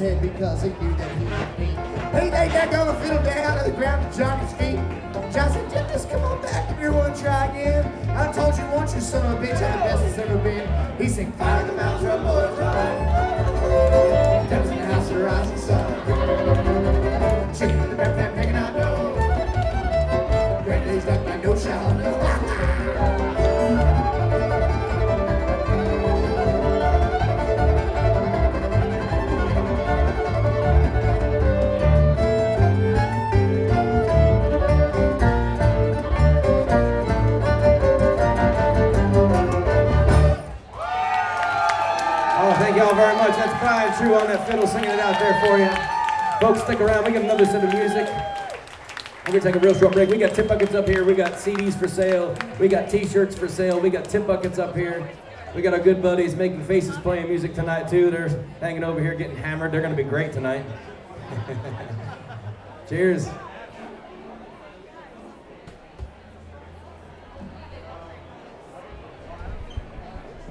head because he knew that he would be. He laid that girl fiddle down to the ground at Johnny's feet. John said, Jim, just come on back if you want to try again. I told you once, you son of a bitch, I'm the best it's ever been. He sang, fire the mountains, run, boys, run. Down in the house of the rising sun. Chicken in the backpack, making out dough. Granddaddy's got my no child, no. Thank y'all very much. That's Brian True on that fiddle singing it out there for you. Folks, stick around. We got another set of music. We're going to take a real short break. We got tip buckets up here. We got CDs for sale. We got t-shirts for sale. We got tip buckets up here. We got our good buddies Making Faces playing music tonight too. They're hanging over here getting hammered. They're going to be great tonight. Cheers.